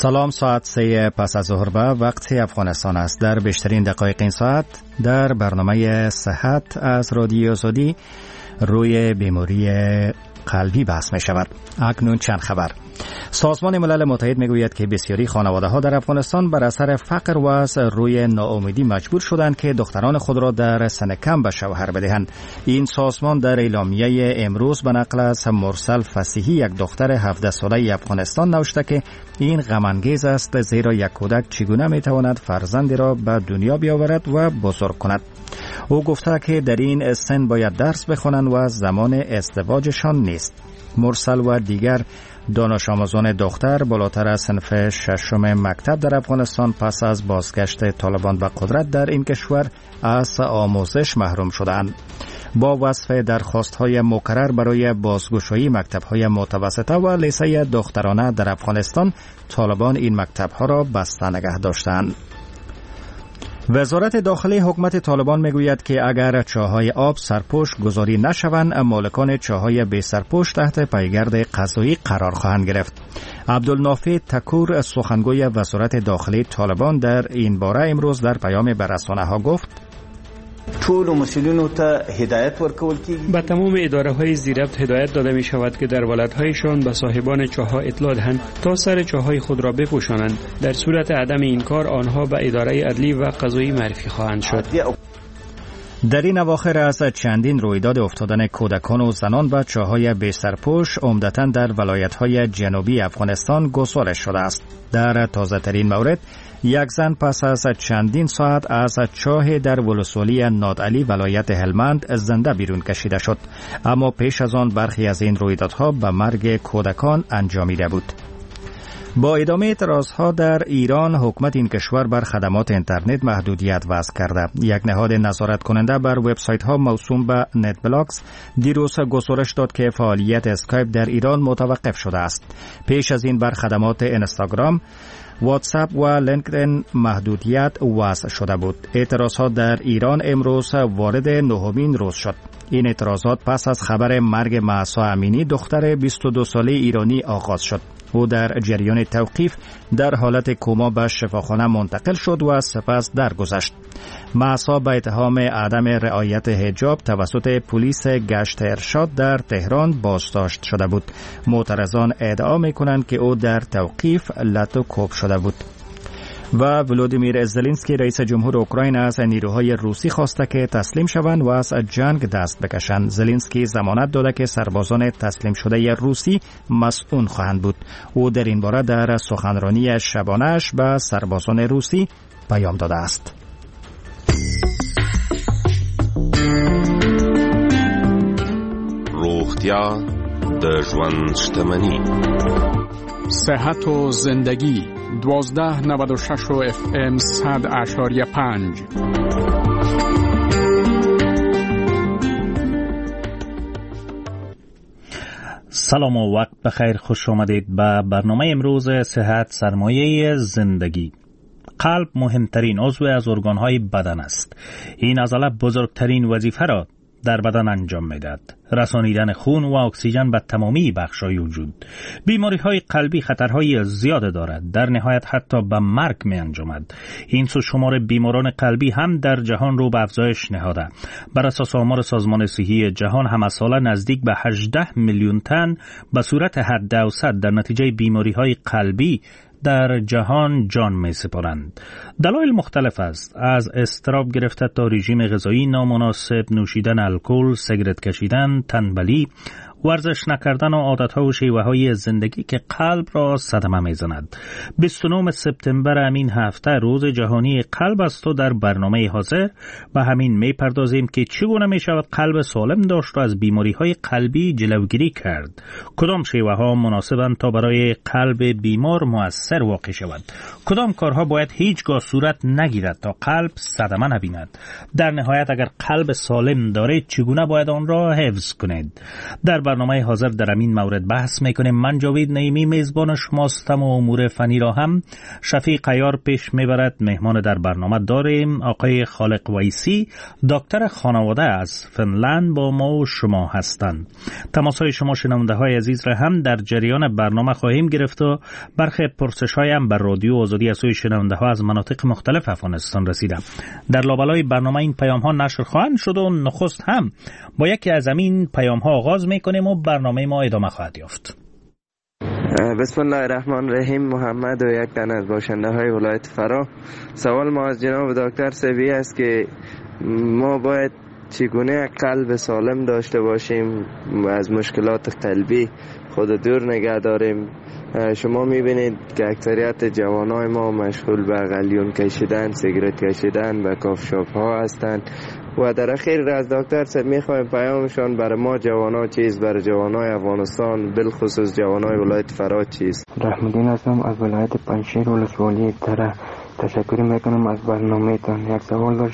سلام، ساعت 3 پس از ظهر به وقت افغانستان است. در بیشترین دقایق این ساعت در برنامه صحت از رادیو آزادی روی بیماری قلبی بحث می شود. اکنون چند خبر. سازمان ملل متحد می گوید که بسیاری خانواده ها در افغانستان بر اثر فقر و از روی ناامیدی مجبور شدند که دختران خود را در سن کم به شوهر بدهند. این سازمان در اعلامیه امروز به نقل از مرسل فصیحی، یک دختر 17 ساله افغانستان، نوشته که این غم انگیز است، زیرا یک کودک چگونه می تواند فرزندی را به دنیا بیاورد و بزرگ کند. او گفته که در این سن باید درس بخوانند و زمان ازدواجشان نیست. مرسل و دیگر دانش آموزان دختر بالاتر از صنف ششم مکتب در افغانستان پس از بازگشت طالبان به قدرت در این کشور از آموزش محروم شدند. با وصف درخواست‌های مکرر برای بازگشایی مکتب‌های متوسطه و لیسه دخترانه در افغانستان، طالبان این مکتب‌ها را بسته نگه داشتند. وزارت داخلی حکومت طالبان میگوید که اگر چاهای آب سرپوش گذاری نشوند، مالکان چاهای بی سرپوش تحت پیگرد قضایی قرار خواهند گرفت. عبدالنافع تکور، سخنگوی وزارت داخلی طالبان، در این باره امروز در پیام به رسانه‌ها گفت: ټول مسئولینو ته هدایت ورکول کیږي. به تمام اداره‌های زیربط هدایت داده می شود که در ولایت‌هایشان به صاحبان چاه‌ها اطلاع دهند تا سر چاه‌های خود را بپوشانند. در صورت عدم این کار آنها به اداره عدلی و قضایی معرفی خواهند شد. در این اواخر از چندین رویداد افتادن کودکان و زنان به چاهای بی سرپوش عمدتاً در ولایت‌های جنوبی افغانستان گزارش شده است. در تازه‌ترین مورد، یک زن پس از چندین ساعت از چاه در ولسوالی نادعلی ولایت هلمند زنده بیرون کشیده شد، اما پیش از آن برخی از این رویدادها به مرگ کودکان انجامیده بود. با ادامه اعتراضها در ایران، حکومت این کشور بر خدمات اینترنت محدودیت وضع کرده. یک نهاد نظارت کننده بر وبسایت ها موسوم به نت بلاکس دیروز گزارش داد که فعالیت اسکایپ در ایران متوقف شده است. پیش از این بر خدمات اینستاگرام، واتساپ و لینکدین محدودیت وضع شده بود. اعتراضات در ایران امروز وارد 9مین روز شد. این اعتراضات پس از خبر مرگ مهسا امینی، دختر 22 ساله ایرانی آغاز شد. او در جریان توقیف در حالت کما به شفاخانه منتقل شد و سپس درگذشت. مهسا به اتهام عدم رعایت حجاب توسط پلیس گشت ارشاد در تهران بازداشت شده بود. معترضان ادعا می‌کنند که او در توقیف لط و کوب شده بود. و ولودیمیر زلنسکی، رئیس جمهور اوکراین، از نیروهای روسی خواسته که تسلیم شوند و از جنگ دست بکشند. زلنسکی ضمانت داده که سربازان تسلیم شده روسی مسئول خواهند بود. او در این باره در سخنرانی شبانه‌اش به سربازان روسی پیام داده است. روغتیا د ژوند شتمني. صحت و زندگی 1296 و FM 100.5. سلام و وقت بخیر، خوش آمدید به برنامه امروز صحت سرمایه زندگی. قلب مهمترین عضو از ارگانهای بدن است. این عضله بزرگترین وظیفه را در بدن انجام می‌دهد: رسانیدن خون و اکسیژن به تمامی بخش‌های وجود. بیماری‌های قلبی خطرهای زیاد دارد، در نهایت حتی به مرگ می‌انجامد. این سو شمار بیماران قلبی هم در جهان رو به افزایش نهاده. بر اساس آمار سازمان صحی جهان، هم ساله نزدیک به 18 میلیون تن به صورت حد اوسط در نتیجه بیماری‌های قلبی در جهان جان می سپارند. دلایل مختلف است، از اضطراب گرفته تا رژیم غذایی نامناسب، نوشیدن الکل، سیگرت کشیدن، تنبلی، ورزش نکردن و عادت‌ها و شیوه‌های زندگی که قلب را صدمه می‌زند. 29 سپتامبر همین هفته روز جهانی قلب است و در برنامه حاضر به همین می‌پردازیم که چگونه می‌شود قلب سالم داشت و از بیماری‌های قلبی جلوگیری کرد. کدام شیوه‌ها مناسبند تا برای قلب بیمار مؤثر واقع شود؟ کدام کارها باید هیچگاه صورت نگیرد تا قلب صدمه نبیند؟ در نهایت اگر قلب سالم دارید چگونه باید آن را حفظ کنید؟ در برنامه حاضر در این مورد بحث میکنیم. من جاوید نعیمی میزبان شماستم و امور فنی را هم شفیق عیار پیش میبرد. مهمان در برنامه داریم آقای خالق ویسی، دکتر خانواده از فنلند با ما و شما هستند. تماس‌های شما شنونده های عزیز را هم در جریان برنامه خواهیم گرفت و برخی پرسش‌های هم بر رادیو آزادی از سوی شنونده ها از مناطق مختلف افغانستان رسیده. در لابلای برنامه این پیام ها نشر خواهند شد و نخست هم با یکی از این پیام ها آغاز میکنیم و برنامه ما ادامه خواهد یافت. بسم الله الرحمن الرحیم. محمد و یک تن از باشنده های ولایت فرا. سوال ما از جناب دکتر سوی است که ما باید چگونه قلب سالم داشته باشیم، از مشکلات قلبی خود دور نگه داریم. شما میبینید که اکثریت جوانای ما مشغول به قلیون کشیدن، سیگرت کشیدن و کافشاپ ها هستند و در اخیر از دکتر صاحب میخوایم پیامشان برای ما جوانان چیز، برای جوانای افغانستان بالخصوص جوانای ولایت فرا چیست؟ رحمدین هستم از ولایت پنجشیر ولسوالی تره. تشکر میکنم از برنامه‌تان. یک سوال داشت